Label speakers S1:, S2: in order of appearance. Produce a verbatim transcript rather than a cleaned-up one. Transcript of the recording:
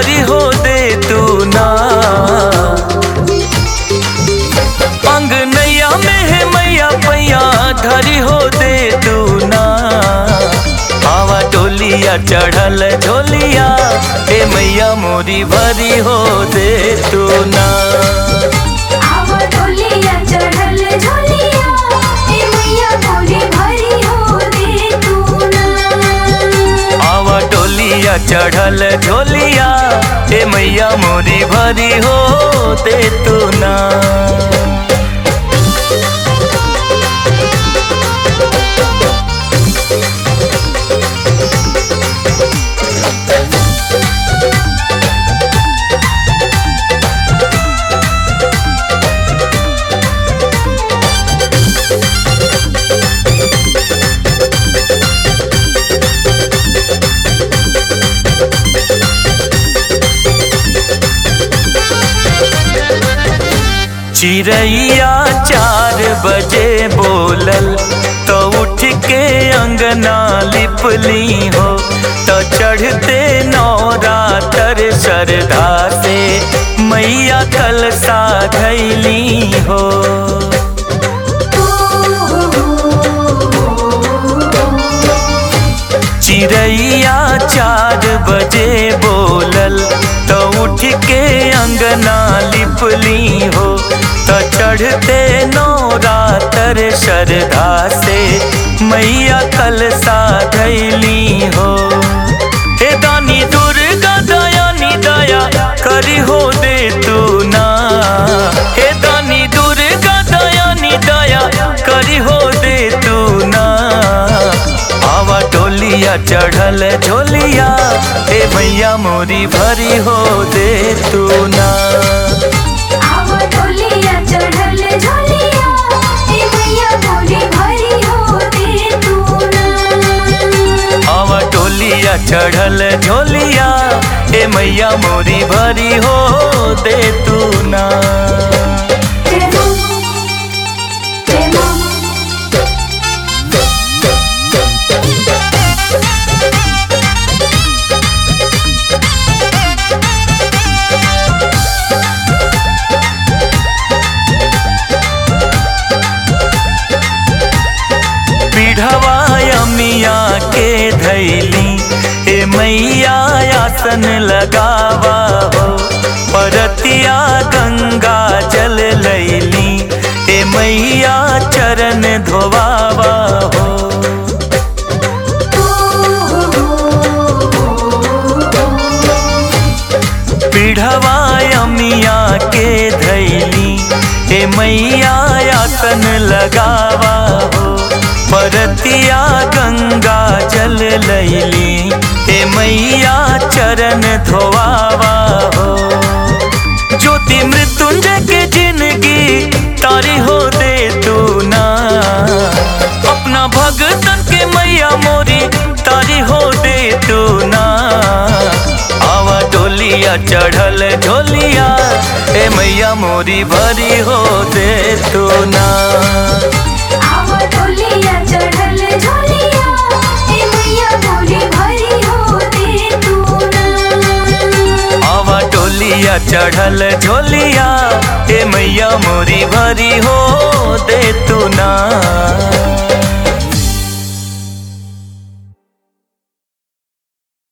S1: भरी हो दे तू ना। अंगनैया में है मैया पैया धरी हो दे तू ना। आवा डोलिया चढ़ल झोलिया ए मैया मोरी भरी हो दे तू ना।
S2: आवा डोलिया चढ़ल झोलिया ए मैया मोरी भरी हो दे तू ना।
S1: आवा डोलिया चढ़ल झोलिया ए मैया मोरी भरी हो दे तू ना। चिरैया चार बजे बोलल तो उठ के अंगना लिपली हो। तो चढ़ते नवरात्र श्रद्धा से मैया कलसा धैली हो। चिरैया चार बजे बोलल तो उठ के अंगना लिपली हो। तो चढ़ते नवरात्र श्रद्धा से मैया कलसा धैली हो। हे दानी दुर्गा दयानी दया करी हो दे तू ना। हे दानी दुर्गा दयानी दया करी हो दे तू ना। आवा डोलिया चढ़ल झोलिया ए मैया मोरी भरी हो दे तू ना।
S2: आवा डोलिया चढ़ल झोलिया ए मैया मोरी भरी हो दे तू ना।
S1: आवा डोलिया चढ़ल झोलिया ए मैया मोरी भरी हो दे तू ना। पीढ़वा अमिया के धैली ए मैया आसन लगावा हो। परतिया गंगा जल लैली ए मैया चरण धोवावा हो। पीढ़वा अमिया के धैली ए मैया आसन लगावा हो। परतिया गंगा जल लैली ए मैया चरण धोवावा हो। ज्योति मृत्युंजय के जिंदगी तारी हो दे तू ना। अपना भगतन के मैया मोरी तारी हो दे तू ना। आवा डोलिया चढ़ल झोलिया ए मैया मोरी भरी हो दे तू ना।
S2: आवा डोलिया चढ़ल झोलिया ए मैया मोरी भरी हो दे तू ना।
S1: आवा डोलिया चढ़ल झोलिया ए मैया मोरी भरी हो दे तू ना।